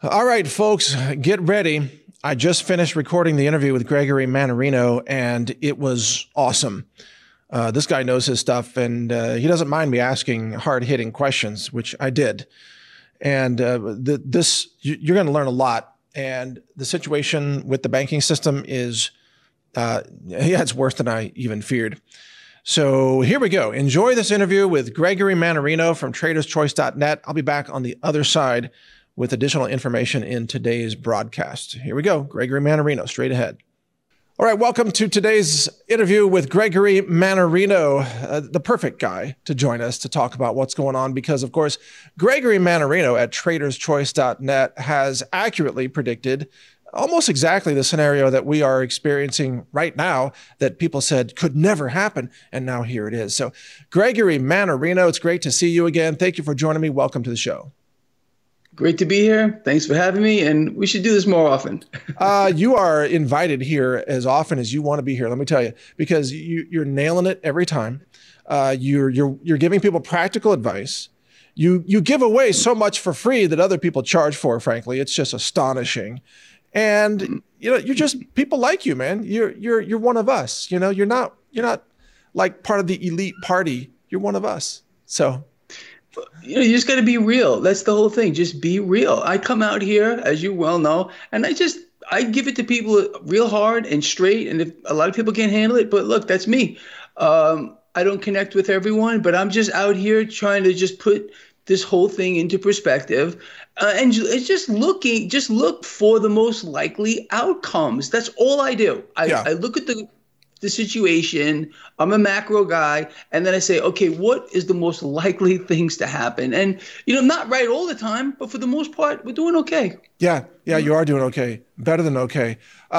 All right, folks, get ready. I just finished recording the interview with Gregory Mannarino, and it was awesome. This guy knows his stuff, and he doesn't mind me asking hard-hitting questions, which I did. And you're going to learn a lot. And the situation with the banking system is, it's worse than I even feared. So here we go. Enjoy this interview with Gregory Mannarino from TradersChoice.net. I'll be back on the other side with additional information in today's broadcast. Here we go. Gregory Mannarino, straight ahead. All right, welcome to today's interview with Gregory Mannarino, the perfect guy to join us to talk about what's going on because, of course, Gregory Mannarino at TradersChoice.net has accurately predicted almost exactly the scenario that we are experiencing right now that people said could never happen, and now here it is. So, Gregory Mannarino, it's great to see you again. Thank you for joining me. Welcome to the show. Great to be here. Thanks for having me, and we should do this more often. You are invited here as often as you want to be here. Let me tell you, because you're nailing it every time. You're giving people practical advice. You give away so much for free that other people charge for. Frankly, it's just astonishing. And you're just people like you, man. You're one of us. You're not like part of the elite party. You're one of us. So. You just got to be real. That's the whole thing. Just be real. I come out here, as you well know, and I give it to people real hard and straight. And if a lot of people can't handle it, but look, that's me. I don't connect with everyone, but I'm just out here trying to just put this whole thing into perspective. And it's just look for the most likely outcomes. That's all I do. I look at the situation. I'm a macro guy. And then I say, okay, what is the most likely things to happen? And, not right all the time, but for the most part, we're doing okay. Yeah, you are doing okay. Better than okay.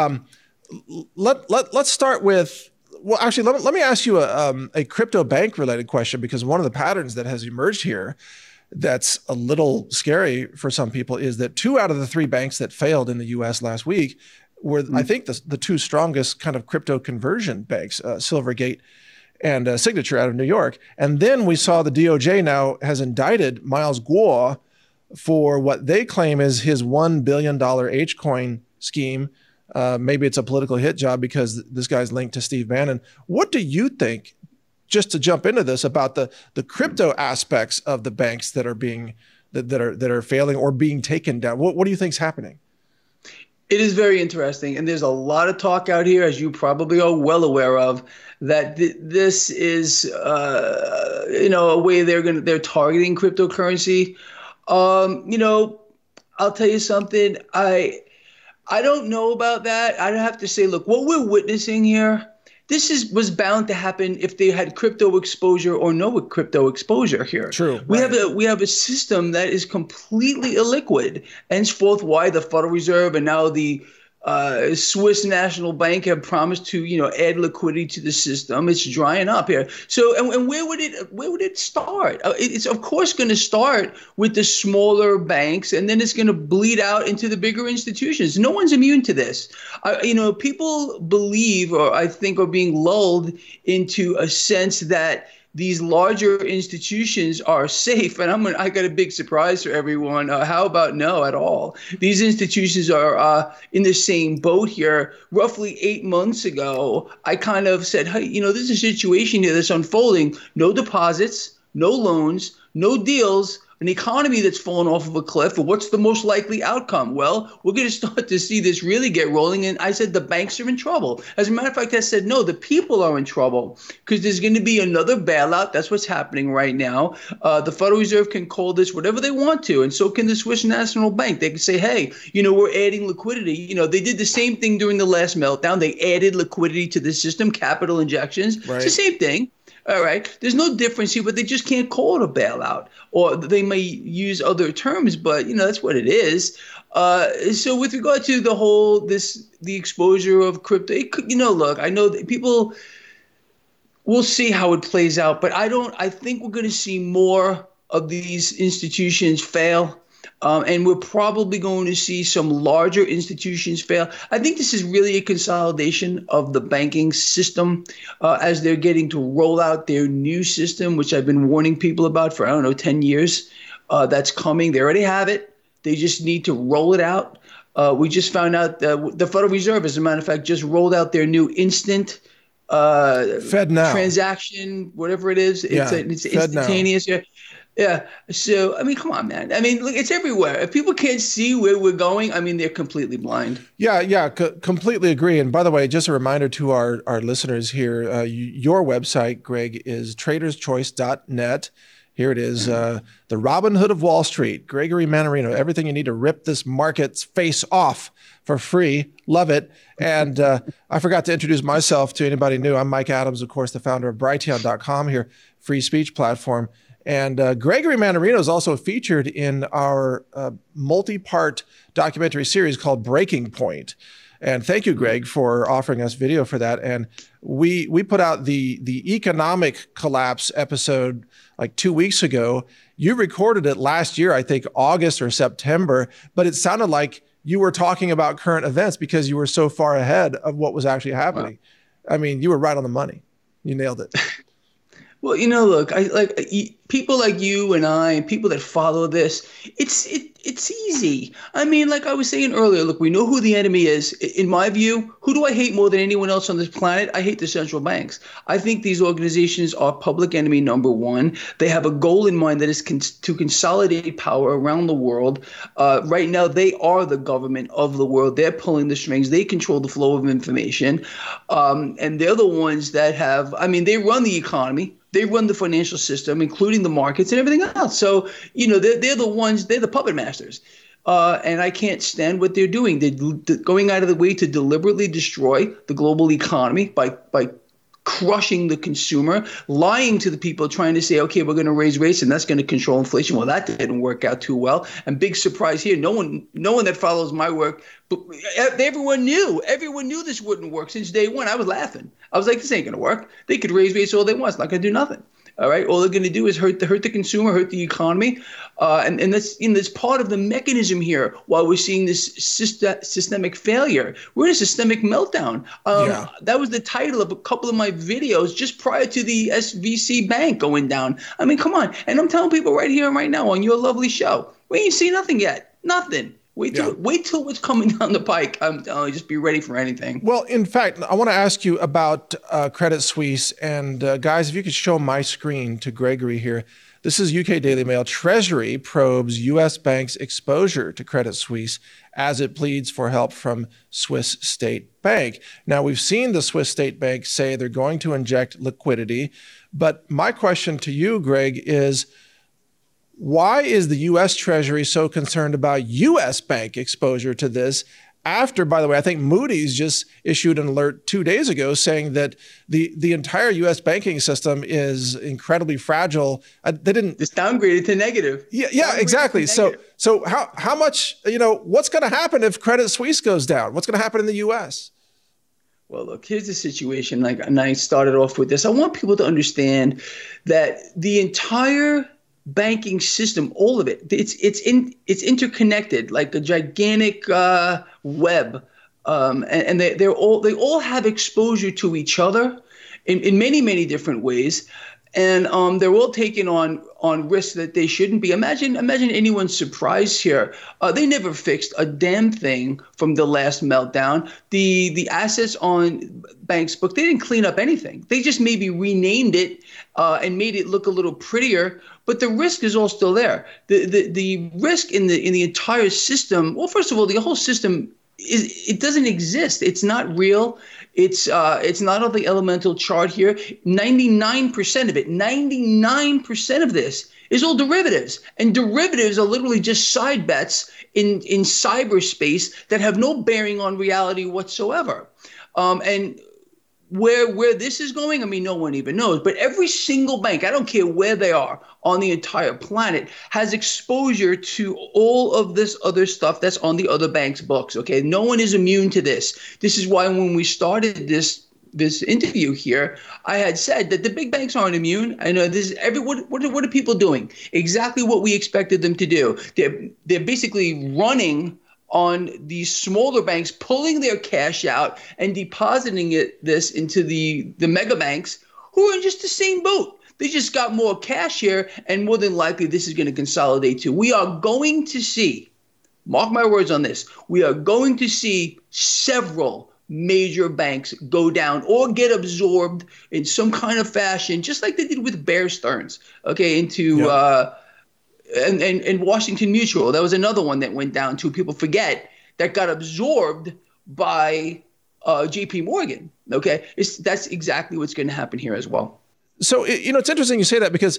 Let's start with, well, actually, let me ask you a crypto bank related question, because one of the patterns that has emerged here that's a little scary for some people is that 2 out of the 3 banks that failed in the US last week were, I think, the 2 strongest kind of crypto conversion banks, Silvergate and Signature out of New York. And then we saw the DOJ now has indicted Miles Guo for what they claim is his $1 billion H-coin scheme. Maybe it's a political hit job because this guy's linked to Steve Bannon. What do you think, just to jump into this, about the crypto aspects of the banks that are failing or being taken down? What do you think is happening? It is very interesting, and there's a lot of talk out here, as you probably are well aware of, that this is, a way they're targeting cryptocurrency. I'll tell you something. I don't know about that. I'd have to say, look, what we're witnessing here, was bound to happen if they had crypto exposure or no crypto exposure here. True. We have a system that is completely illiquid. Henceforth, why the Federal Reserve and now the Swiss National Bank have promised to add liquidity to the system. It's drying up here. So and where would it start? It's of course going to start with the smaller banks, and then it's going to bleed out into the bigger institutions. No one's immune to this. People believe, or I think, are being lulled into a sense that these larger institutions are safe. And I got a big surprise for everyone. How about no at all? These institutions are in the same boat here. Roughly 8 months ago, I kind of said, hey, there's a situation here that's unfolding. No deposits, no loans, no deals, an economy that's fallen off of a cliff. But what's the most likely outcome? Well, we're going to start to see this really get rolling. And I said the banks are in trouble. As a matter of fact, I said, no, the people are in trouble because there's going to be another bailout. That's what's happening right now. The Federal Reserve can call this whatever they want to. And so can the Swiss National Bank. They can say, hey, we're adding liquidity. They did the same thing during the last meltdown. They added liquidity to the system, capital injections. Right. It's the same thing. All right. There's no difference here, but they just can't call it a bailout, or they may use other terms, but that's what it is. So with regard to the exposure of crypto, look, I know that people will see how it plays out, but I think we're going to see more of these institutions fail. And we're probably going to see some larger institutions fail. I think this is really a consolidation of the banking system as they're getting to roll out their new system, which I've been warning people about for, 10 years. That's coming. They already have it. They just need to roll it out. We just found out that the Federal Reserve, as a matter of fact, just rolled out their new instant FedNow transaction, whatever it is. It's instantaneous. Yeah. Yeah. So, I mean, come on, man. I mean, look, it's everywhere. If people can't see where we're going, I mean, they're completely blind. Yeah, completely agree. And by the way, just a reminder to our listeners here, your website, Greg, is traderschoice.net. Here it is, the Robin Hood of Wall Street, Gregory Mannarino, everything you need to rip this market's face off for free. Love it. And I forgot to introduce myself to anybody new. I'm Mike Adams, of course, the founder of Brighteon.com here, free speech platform. And Gregory Mannarino is also featured in our multi-part documentary series called Breaking Point. And thank you, Greg, for offering us video for that. And we put out the economic collapse episode like 2 weeks ago. You recorded it last year, I think August or September, but it sounded like you were talking about current events because you were so far ahead of what was actually happening. Wow. I mean, you were right on the money. You nailed it. Well, look, people like you and I and people that follow this, it's easy. I mean, like I was saying earlier, look, we know who the enemy is. In my view, who do I hate more than anyone else on this planet? I hate the central banks. I think these organizations are public enemy number one. They have a goal in mind that is to consolidate power around the world. Right now, they are the government of the world. They're pulling the strings. They control the flow of information. And they're the ones that they run the economy. They run the financial system, including the markets and everything else. So, they're the ones, they're the puppet masters. And I can't stand what they're doing. They're going out of the way to deliberately destroy the global economy by crushing the consumer, lying to the people, trying to say, okay, we're going to raise rates and that's going to control inflation. Well, that didn't work out too well. And big surprise here, no one that follows my work, but everyone knew this wouldn't work since day one. I was laughing. I was like, this ain't going to work. They could raise rates all they want. It's not going to do nothing. All right. All they're going to do is hurt the consumer, hurt the economy. And that's part of the mechanism here while we're seeing this systemic failure. We're in a systemic meltdown. That was the title of a couple of my videos just prior to the SVC Bank going down. I mean, come on. And I'm telling people right here and right now on your lovely show, we ain't seen nothing yet. Nothing. Wait till what's coming down the pike. I'm telling you, just be ready for anything. Well, in fact, I want to ask you about Credit Suisse. And guys, if you could show my screen to Gregory here. This is UK Daily Mail. Treasury probes U.S. banks' exposure to Credit Suisse as it pleads for help from Swiss State Bank. Now, we've seen the Swiss State Bank say they're going to inject liquidity. But my question to you, Greg, is why is the U.S. Treasury so concerned about U.S. bank exposure to this after, by the way, I think Moody's just issued an alert 2 days ago saying that the entire U.S. banking system is incredibly fragile. It's downgraded to negative. Yeah, exactly. So how much, what's going to happen if Credit Suisse goes down? What's going to happen in the U.S.? Well, look, here's the situation. And I started off with this. I want people to understand that the entire banking system, all of it, it's interconnected like a gigantic web, and they all have exposure to each other in many different ways, and they're all taking on risks that they shouldn't be. Imagine anyone's surprise here. They never fixed a damn thing from the last meltdown. The assets on banks' book, they didn't clean up anything. They just maybe renamed it and made it look a little prettier. But the risk is all still there. The risk in the entire system. Well, first of all, the whole system it doesn't exist. It's not real. It's not on the elemental chart here. 99% of it, 99% of this is all derivatives, and derivatives are literally just side bets in cyberspace that have no bearing on reality whatsoever. And where this is going, I mean, no one even knows. But every single bank, I don't care where they are on the entire planet, has exposure to all of this other stuff that's on the other banks' books. Okay, no one is immune to this. This is why when we started this interview here, I had said that the big banks aren't immune. I know this. What are people doing? Exactly what we expected them to do. They're basically running on these smaller banks, pulling their cash out and depositing this into the mega banks, who are in just the same boat. They just got more cash here, and more than likely this is going to consolidate too. We are going to see mark my words on this, we are going to see several major banks go down or get absorbed in some kind of fashion, just like they did with Bear Stearns, okay, into and Washington Mutual. That was another one that went down too. People forget that got absorbed by J.P. Morgan. Okay, that's exactly what's going to happen here as well. So it's interesting you say that, because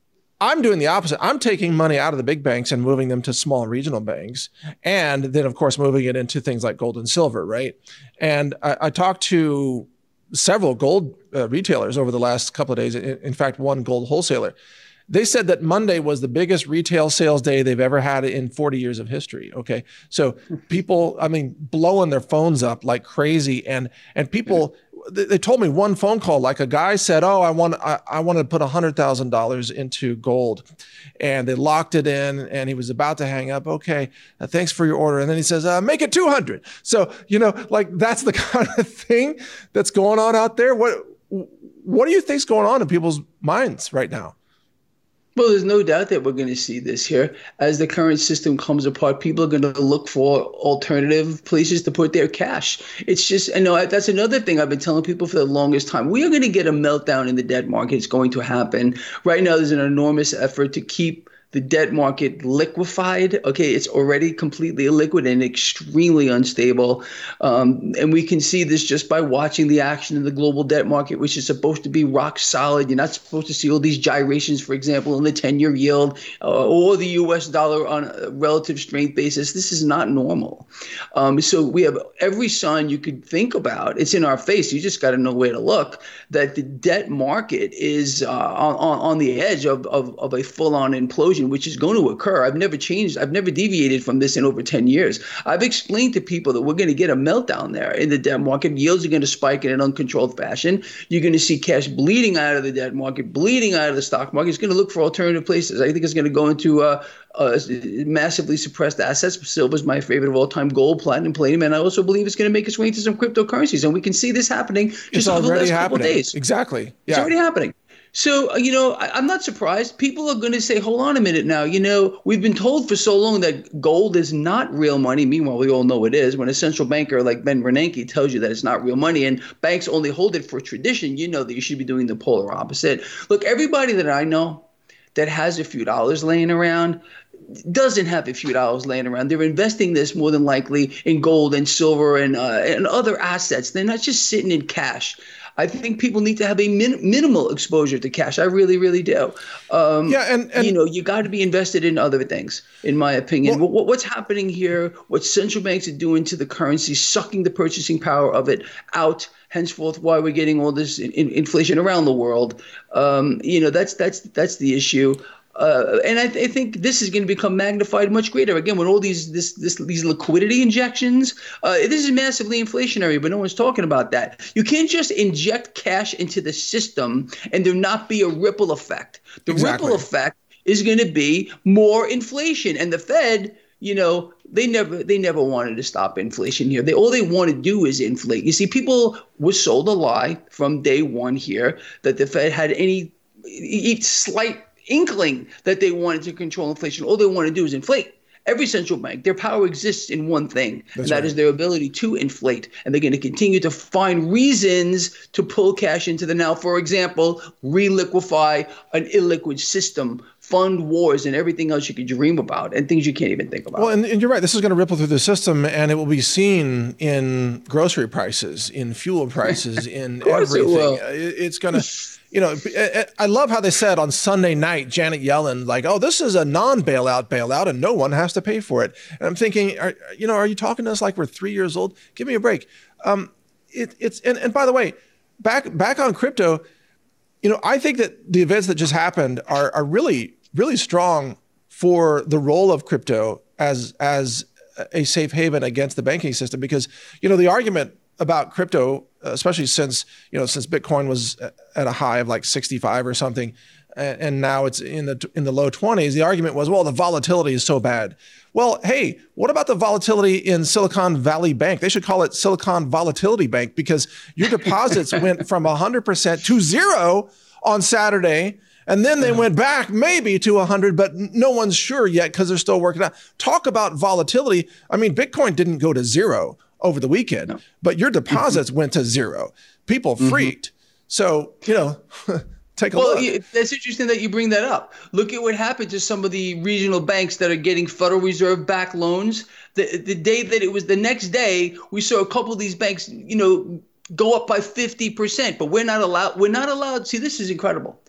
I'm doing the opposite. I'm taking money out of the big banks and moving them to small regional banks, and then of course moving it into things like gold and silver, right? And I talked to several gold retailers over the last couple of days. In fact, one gold wholesaler. They said that Monday was the biggest retail sales day they've ever had in 40 years of history. Okay. So people, blowing their phones up like crazy. And people, they told me one phone call, like a guy said, oh, I want to put $100,000 into gold. And they locked it in, and he was about to hang up. Okay. Thanks for your order. And then he says, make it 200. So, that's the kind of thing that's going on out there. What do you think's going on in people's minds right now? Well, there's no doubt that we're going to see this here. As the current system comes apart, people are going to look for alternative places to put their cash. It's just, that's another thing I've been telling people for the longest time. We are going to get a meltdown in the debt market. It's going to happen. Right now, there's an enormous effort to keep the debt market liquefied. Okay, it's already completely illiquid and extremely unstable. And we can see this just by watching the action in the global debt market, which is supposed to be rock solid. You're not supposed to see all these gyrations, for example, in the 10-year yield or the US dollar on a relative strength basis. This is not normal. So we have every sign you could think about. It's in our face. You just got to know where to look, that the debt market is on the edge of a full-on implosion, which is going to occur. I've never deviated from this in over 10 years. I've explained to people that we're going to get a meltdown there in the debt market. Yields are going to spike in an uncontrolled fashion. You're going to see cash bleeding out of the debt market, bleeding out of the stock market. It's going to look for alternative places. I think it's going to go into massively suppressed assets. Silver is my favorite of all time, gold, platinum, palladium, and I also believe it's going to make its way into some cryptocurrencies. And we can see this happening just over the last couple of days. Exactly. Yeah. It's already happening. So, I'm not surprised. People are going to say, hold on a minute now. We've been told for so long that gold is not real money. Meanwhile, we all know it is. When a central banker like Ben Bernanke tells you that it's not real money and banks only hold it for tradition, you know that you should be doing the polar opposite. Look, everybody that I know that has a few dollars laying around doesn't have a few dollars laying around. They're investing this more than likely in gold and silver and other assets. They're not just sitting in cash. I think people need to have a minimal exposure to cash. I really, really do. You got to be invested in other things, in my opinion. Well, what's happening here, what central banks are doing to the currency, sucking the purchasing power of it out, henceforth why we're getting all this inflation around the world. That's the issue. And I think this is going to become magnified much greater. Again, when all these liquidity injections, this is massively inflationary, but no one's talking about that. You can't just inject cash into the system and there not be a ripple effect. The ripple effect is going to be more inflation. And the Fed, they never wanted to stop inflation here. All they want to do is inflate. You see, people were sold a lie from day one here that the Fed had any slight inkling that they wanted to control inflation. All they want to do is inflate. Every central bank, their power exists in one thing, and that is their ability to inflate. And they're going to continue to find reasons to pull cash into the now. For example, reliquify an illiquid system, fund wars, and everything else you could dream about, and things you can't even think about. Well, and you're right. This is going to ripple through the system, and it will be seen in grocery prices, in fuel prices, in everything. It's going to, I love how they said on Sunday night, Janet Yellen, like, oh, this is a non-bailout bailout, and no one has to pay for it. And I'm thinking, are you talking to us like we're 3 years old? Give me a break. And by the way, back on crypto, I think that the events that just happened are really, really strong for the role of crypto as a safe haven against the banking system, because, the argument about crypto, especially since Bitcoin was at a high of like 65 or something, and now it's in the low 20s, the argument was, well, the volatility is so bad. Well, hey, what about the volatility in Silicon Valley Bank? They should call it Silicon Volatility Bank, because your deposits went from 100% to zero on Saturday. And then they went back maybe to 100, but no one's sure yet because they're still working out. Talk about volatility. I mean, Bitcoin didn't go to zero over the weekend, but your deposits went to zero. People freaked. So, take a look. Well, that's interesting that you bring that up. Look at what happened to some of the regional banks that are getting Federal Reserve backed loans. The day that it was the next day, we saw a couple of these banks, go up by 50%, but we're not allowed. See, this is incredible.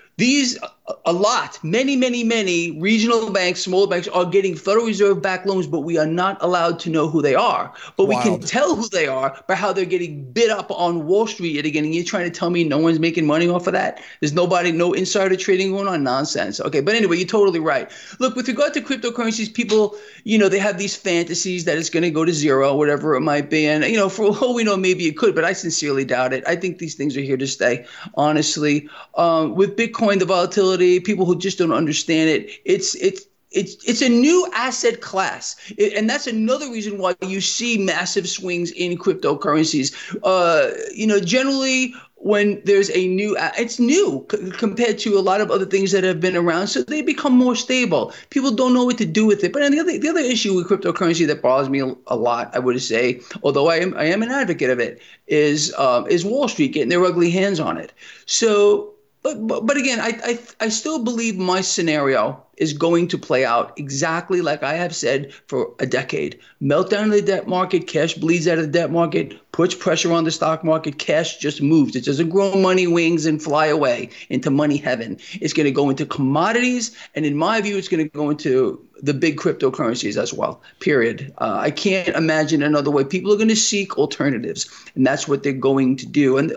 Many regional banks, small banks are getting Federal Reserve backed loans, but we are not allowed to know who they are. But we can tell who they are by how they're getting bid up on Wall Street yet again. And you're trying to tell me no one's making money off of that? There's no insider trading going on? Nonsense. Okay, but anyway, you're totally right. Look, with regard to cryptocurrencies, people, they have these fantasies that it's going to go to zero, whatever it might be. And, for all we know, maybe it could, but I sincerely doubt it. I think these things are here to stay, honestly. With Bitcoin, the volatility, people who just don't understand it, it's a new asset class. And that's another reason why you see massive swings in cryptocurrencies. Generally when there's it's new compared to a lot of other things that have been around. So they become more stable. People don't know what to do with it. But the other issue with cryptocurrency that bothers me a lot, I would say, although I am an advocate of it, is Wall Street getting their ugly hands on it. So But again, I still believe my scenario is going to play out exactly like I have said for a decade. Meltdown of the debt market, cash bleeds out of the debt market, puts pressure on the stock market, cash just moves. It doesn't grow money wings and fly away into money heaven. It's going to go into commodities, and in my view, it's going to go into the big cryptocurrencies as well, period. I can't imagine another way. People are going to seek alternatives, and that's what they're going to do. And,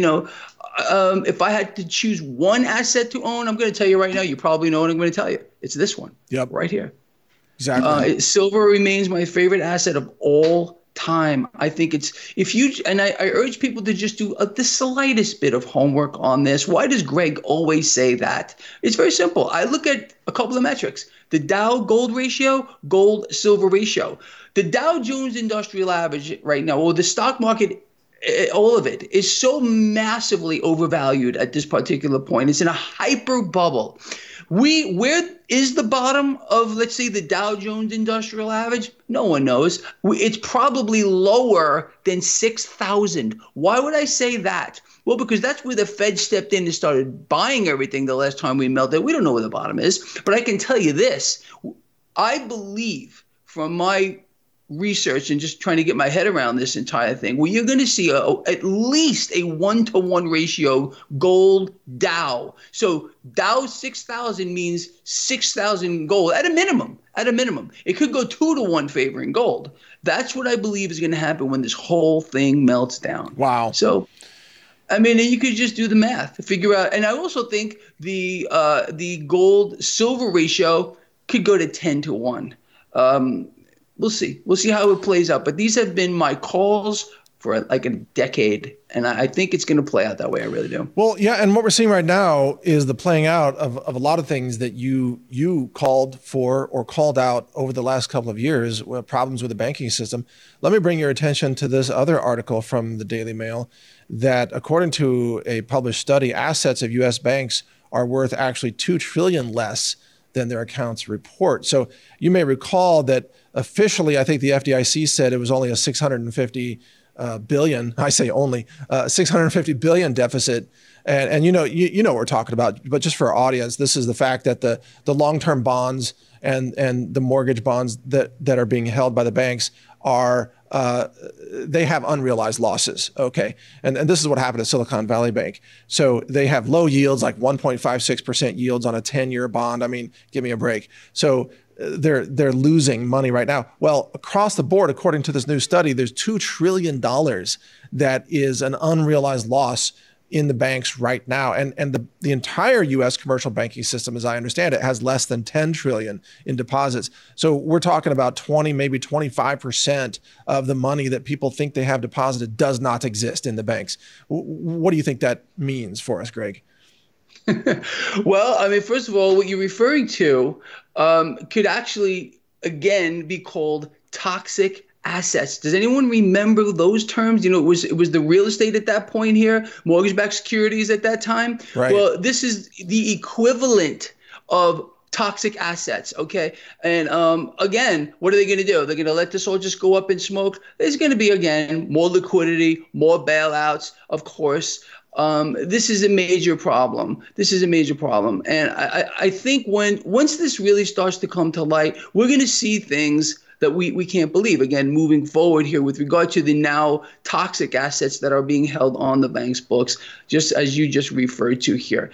if I had to choose one asset to own, I'm going to tell you right now, you probably know what I'm going to tell you. It's this one. Yep. Right here. Exactly. Silver remains my favorite asset of all time. I think I urge people to just do the slightest bit of homework on this. Why does Greg always say that? It's very simple. I look at a couple of metrics. The Dow gold ratio, gold silver ratio. The Dow Jones Industrial Average right now, or the stock market, all of it is so massively overvalued at this particular point. It's in a hyper bubble. Where is the bottom of, let's say, the Dow Jones Industrial Average? No one knows. It's probably lower than 6,000. Why would I say that? Well, because that's where the Fed stepped in and started buying everything the last time we melted. We don't know where the bottom is. But I can tell you this. I believe from my research and just trying to get my head around this entire thing, well, you're going to see at least a 1-to-1 ratio gold Dow. So Dow 6,000 means 6,000 gold at a minimum. It could go 2-to-1 favoring gold. That's what I believe is going to happen when this whole thing melts down. Wow. So, I mean, you could just do the math to figure out. And I also think the gold silver ratio could go to 10-to-1. We'll see. We'll see how it plays out. But these have been my calls for like a decade, and I think it's going to play out that way. I really do. Well, yeah, and what we're seeing right now is the playing out of a lot of things that you called for or called out over the last couple of years, problems with the banking system. Let me bring your attention to this other article from the Daily Mail that, according to a published study, assets of U.S. banks are worth actually $2 trillion less than their accounts report. So you may recall that officially, I think the FDIC said it was only a 650 billion. I say only 650 billion deficit. And you know what we're talking about. But just for our audience, this is the fact that the long-term bonds and the mortgage bonds that are being held by the banks are they have unrealized losses. Okay, and this is what happened at Silicon Valley Bank. So they have low yields, like 1.56% yields on a 10-year bond. I mean, give me a break. So they're losing money right now. Well, across the board, according to this new study, there's $2 trillion that is an unrealized loss in the banks right now. And the entire U.S. commercial banking system, as I understand it, has less than 10 trillion in deposits. So we're talking about 20, maybe 25% of the money that people think they have deposited does not exist in the banks. What do you think that means for us, Greg? Well, I mean, first of all, what you're referring to could actually, again, be called toxic assets. Does anyone remember those terms? It was the real estate at that point here, mortgage-backed securities at that time. Right. Well, this is the equivalent of toxic assets, okay? And again, what are they going to do? They're going to let this all just go up in smoke? There's going to be, again, more liquidity, more bailouts, of course. This is a major problem. And I think once this really starts to come to light, we're going to see things that we can't believe. Again, moving forward here with regard to the now toxic assets that are being held on the bank's books, just as you just referred to here.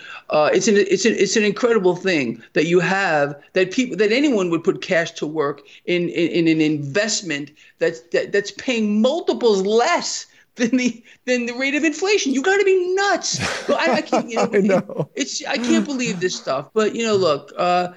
It's an incredible thing that you have that anyone would put cash to work in an investment that's paying multiples less than the rate of inflation. You got to be nuts. I can't. I know. I can't believe this stuff. But look,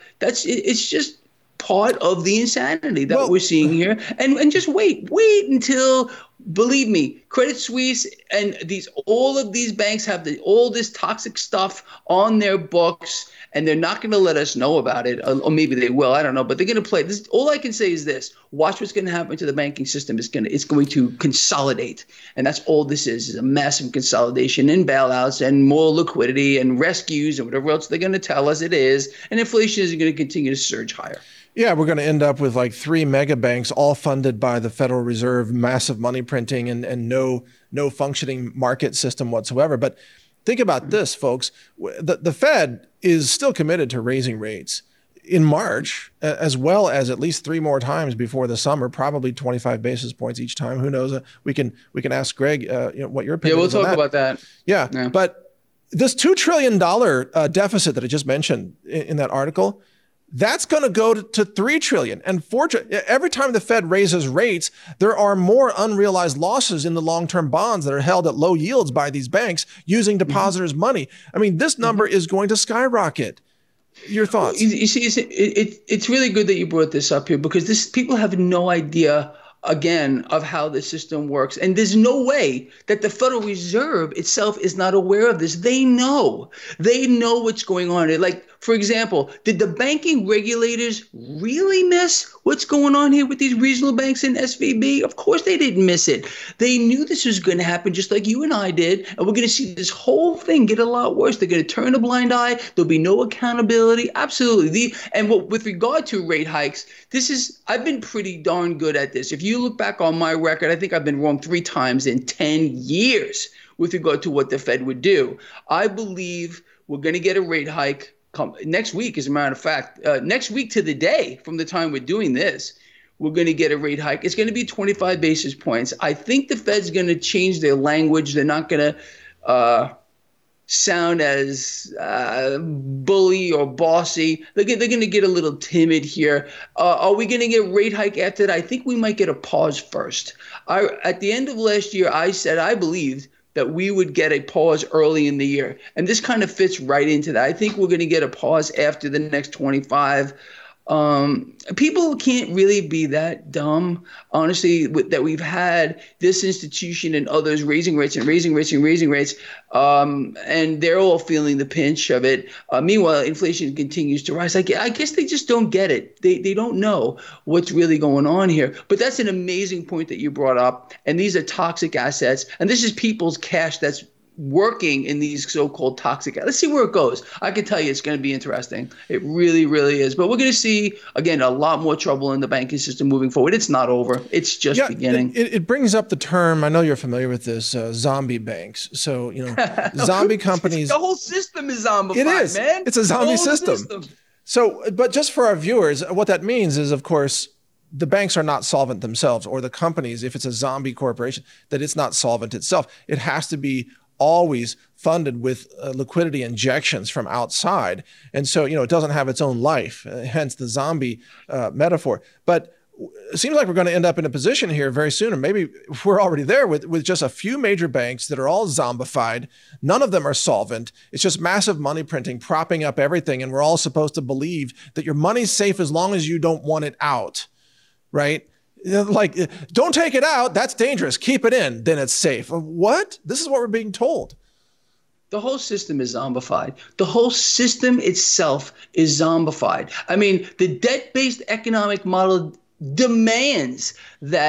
it's just part of the insanity that we're seeing here. And just wait until, believe me, Credit Suisse and all of these banks have all this toxic stuff on their books, and they're not going to let us know about it, or maybe they will. I don't know, but they're going to play this. All I can say is this: watch what's going to happen to the banking system. It's going to consolidate, and that's all this is a massive consolidation and bailouts and more liquidity and rescues and whatever else they're going to tell us it is. And inflation is going to continue to surge higher. Yeah, we're going to end up with like 3 mega banks, all funded by the Federal Reserve, massive money printing, and no functioning market system whatsoever. But think about this, folks. The Fed is still committed to raising rates in March, as well as at least 3 more times before the summer, probably 25 basis points each time. Who knows? We can ask Greg what your opinion is on that. Yeah, we'll talk about that. Yeah, but this $2 trillion deficit that I just mentioned in that article, that's going to go to $3 trillion and $4 trillion. Every time the Fed raises rates, there are more unrealized losses in the long-term bonds that are held at low yields by these banks using depositors' money. I mean, this number is going to skyrocket. Your thoughts? You see, it's really good that you brought this up here, because people have no idea, again, of how the system works. And there's no way that the Federal Reserve itself is not aware of this. They know what's going on. Like, for example, did the banking regulators really miss what's going on here with these regional banks and SVB? Of course they didn't miss it. They knew this was going to happen, just like you and I did. And we're going to see this whole thing get a lot worse. They're going to turn a blind eye. There'll be no accountability. Absolutely. With regard to rate hikes, I've been pretty darn good at this. If you look back on my record, I think I've been wrong 3 times in 10 years with regard to what the Fed would do. I believe we're going to get a rate hike next week. As a matter of fact, next week to the day from the time we're doing this, we're going to get a rate hike. It's going to be 25 basis points. I think the Fed's going to change their language. They're not going to sound as bully or bossy. They're going to get a little timid here. Are we going to get a rate hike after that? I think we might get a pause first. At the end of last year, I said I believed that we would get a pause early in the year. And this kind of fits right into that. I think we're going to get a pause after the next 25. People can't really be that dumb, honestly, that we've had this institution and others raising rates and raising rates and raising rates, and they're all feeling the pinch of it. Meanwhile, inflation continues to rise. I guess they just don't get it. They don't know what's really going on here. But that's an amazing point that you brought up. And these are toxic assets, and this is people's cash that's working in these so-called toxic. Let's see where it goes. I can tell you it's going to be interesting. It really, really is. But we're going to see, again, a lot more trouble in the banking system moving forward. It's not over. It's just beginning. It brings up the term, I know you're familiar with this, zombie banks. So, zombie companies. The whole system is zombified, it is. Man. It's a zombie system. So, but just for our viewers, what that means is, of course, the banks are not solvent themselves, or the companies, if it's a zombie corporation, that it's not solvent itself. It has to be always funded with liquidity injections from outside. And so, it doesn't have its own life, hence the zombie metaphor. But it seems like we're going to end up in a position here very soon, and maybe we're already there with just a few major banks that are all zombified. None of them are solvent. It's just massive money printing, propping up everything. And we're all supposed to believe that your money's safe as long as you don't want it out, right? Like, don't take it out. That's dangerous. Keep it in. Then it's safe. What? This is what we're being told. The whole system is zombified. The whole system itself is zombified. I mean, the debt-based economic model demands that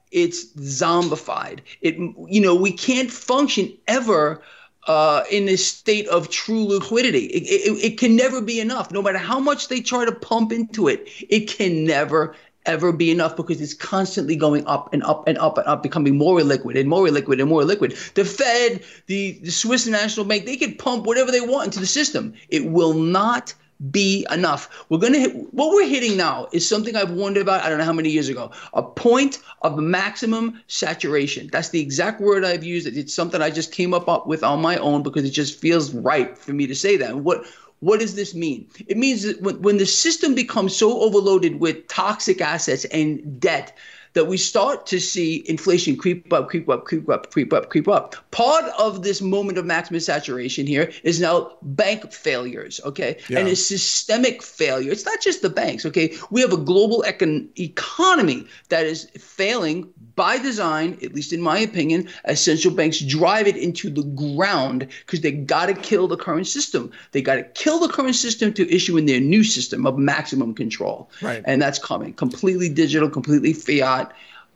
it's zombified. We can't function ever in this state of true liquidity. It can never be enough. No matter how much they try to pump into it, it can never ever be enough because it's constantly going up and up and up and up, becoming more illiquid and more illiquid and more liquid. The Fed, the Swiss National Bank, they can pump whatever they want into the system. It will not be enough. What we're hitting now is something I've warned about, I don't know how many years ago, a point of maximum saturation. That's the exact word I've used. It's something I just came up with on my own because it just feels right for me to say that. And what does this mean? It means that when the system becomes so overloaded with toxic assets and debt that we start to see inflation creep up. Part of this moment of maximum saturation here is now bank failures, okay? Yeah. And it's systemic failure. It's not just the banks, okay? We have a global economy that is failing by design, at least in my opinion, as central banks drive it into the ground because they got to kill the current system. They got to kill the current system to issue in their new system of maximum control. Right. And that's coming. Completely digital, completely fiat.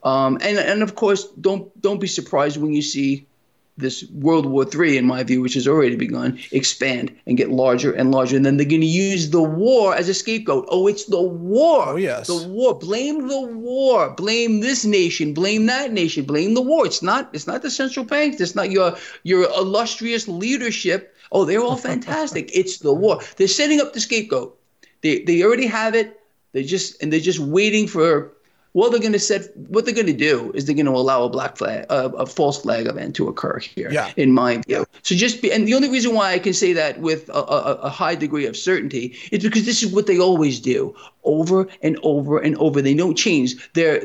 And of course, don't be surprised when you see this World War III, in my view, which has already begun, expand and get larger and larger. And then they're going to use the war as a scapegoat. Oh, it's the war. Oh, yes. The war. Blame the war. Blame this nation. Blame that nation. Blame the war. It's not the central banks. It's not your illustrious leadership. Oh, they're all fantastic. It's the war. They're setting up the scapegoat. They already have it. They're just waiting for. What they're going to do is they're going to allow a false flag event to occur here, in my view. So and the only reason why I can say that with a high degree of certainty is because this is what they always do over and over and over. They don't change. Their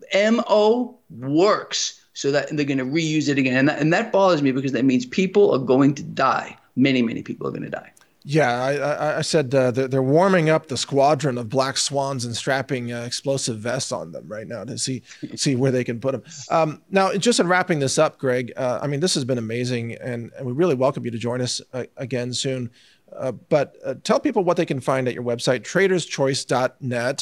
MO works, so that they're going to reuse it again. And that bothers me because that means people are going to die. Many, many people are going to die. Yeah, I said they're warming up the squadron of black swans and strapping explosive vests on them right now to see where they can put them. Now, just in wrapping this up, Greg, I mean, this has been amazing, and we really welcome you to join us again soon. But tell people what they can find at your website, traderschoice.net.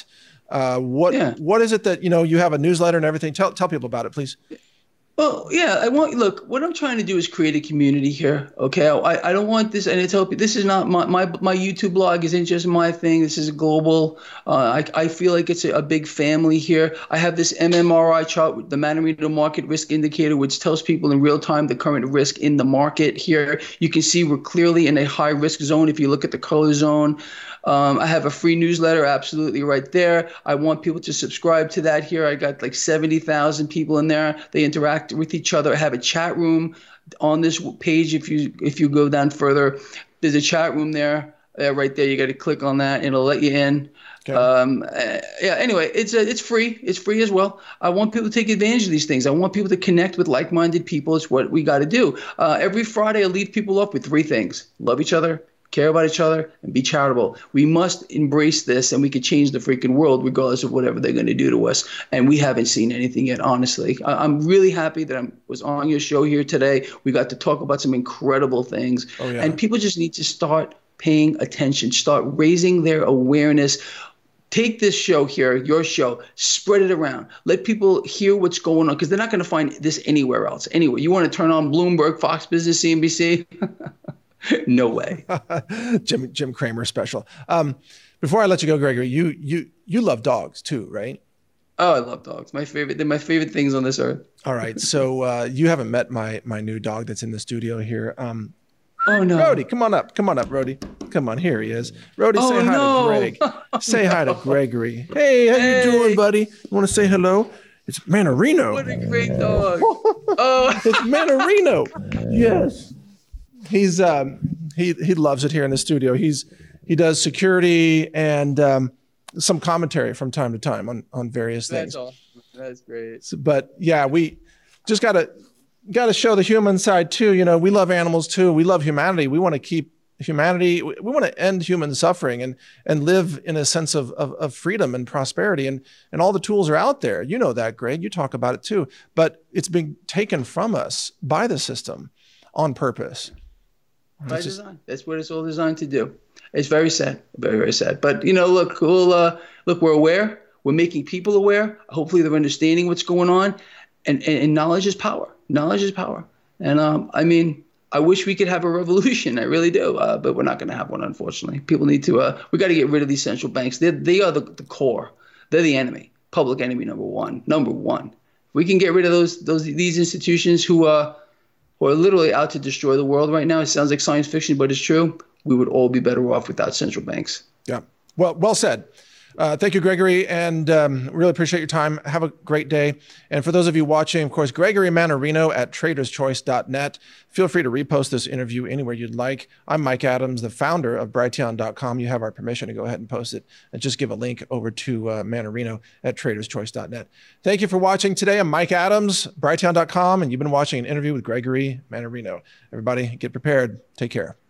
What is it that, you have a newsletter and everything? Tell people about it, please. Well, yeah, what I'm trying to do is create a community here. Okay. I don't want this. And I tell people, this is not my YouTube blog isn't just my thing. This is global. I feel like it's a big family here. I have this MMRI chart, the Mannarino Market Risk Indicator, which tells people in real time the current risk in the market here. You can see we're clearly in a high risk zone if you look at the color zone. I have a free newsletter, absolutely right there. I want people to subscribe to that here. I got like 70,000 people in there. They interact with each other. I have a chat room on this page. If you go down further, there's a chat room there. Right there. You got to click on that. It'll let you in. Okay. Anyway, it's free. It's free as well. I want people to take advantage of these things. I want people to connect with like-minded people. It's what we got to do. Every Friday, I leave people up with 3 things: love each other, care about each other, and be charitable. We must embrace this, and we could change the freaking world regardless of whatever they're going to do to us. And we haven't seen anything yet, honestly. I'm really happy that I was on your show here today. We got to talk about some incredible things. Oh, yeah. And people just need to start paying attention, start raising their awareness. Take this show here, your show, spread it around. Let people hear what's going on, because they're not going to find this anywhere else. Anyway, you want to turn on Bloomberg, Fox Business, CNBC? No way. Jim Cramer special. Before I let you go, Gregory, you love dogs too, right? Oh, I love dogs. They're my favorite things on this earth. All right. So you haven't met my new dog that's in the studio here. Oh no, Rhodey, come on up, Rhodey. Come on, here he is. Rhodey, say hi to Greg. Say hi to Gregory. Hey, how you doing, buddy? You want to say hello? It's Mannarino. What a great dog. It's Mannarino. Yes. He's he loves it here in the studio. He does security and some commentary from time to time on various things. That's awesome. That's great. But yeah, we just gotta show the human side too. We love animals too. We love humanity. We want to keep humanity. We want to end human suffering and live in a sense of freedom and prosperity. And all the tools are out there. You know that, Greg. You talk about it too. But it's been taken from us by the system on purpose. By design. That's what it's all designed to do. It's very sad, very, very sad. But look, we're aware. We're making people aware. Hopefully they're understanding what's going on. And knowledge is power. Knowledge is power. And I mean, I wish we could have a revolution. I really do. But we're not going to have one, unfortunately. People need to, we got to get rid of these central banks. They are the core. They're the enemy. Public enemy number one. Number one. If we can get rid of these institutions who are literally out to destroy the world right now. It sounds like science fiction, but it's true. We would all be better off without central banks. Yeah. Well said. Thank you, Gregory, and really appreciate your time. Have a great day. And for those of you watching, of course, Gregory Mannarino at traderschoice.net. Feel free to repost this interview anywhere you'd like. I'm Mike Adams, the founder of Brighteon.com. You have our permission to go ahead and post it, and just give a link over to Mannarino at traderschoice.net. Thank you for watching today. I'm Mike Adams, Brighteon.com, and you've been watching an interview with Gregory Mannarino. Everybody, get prepared. Take care.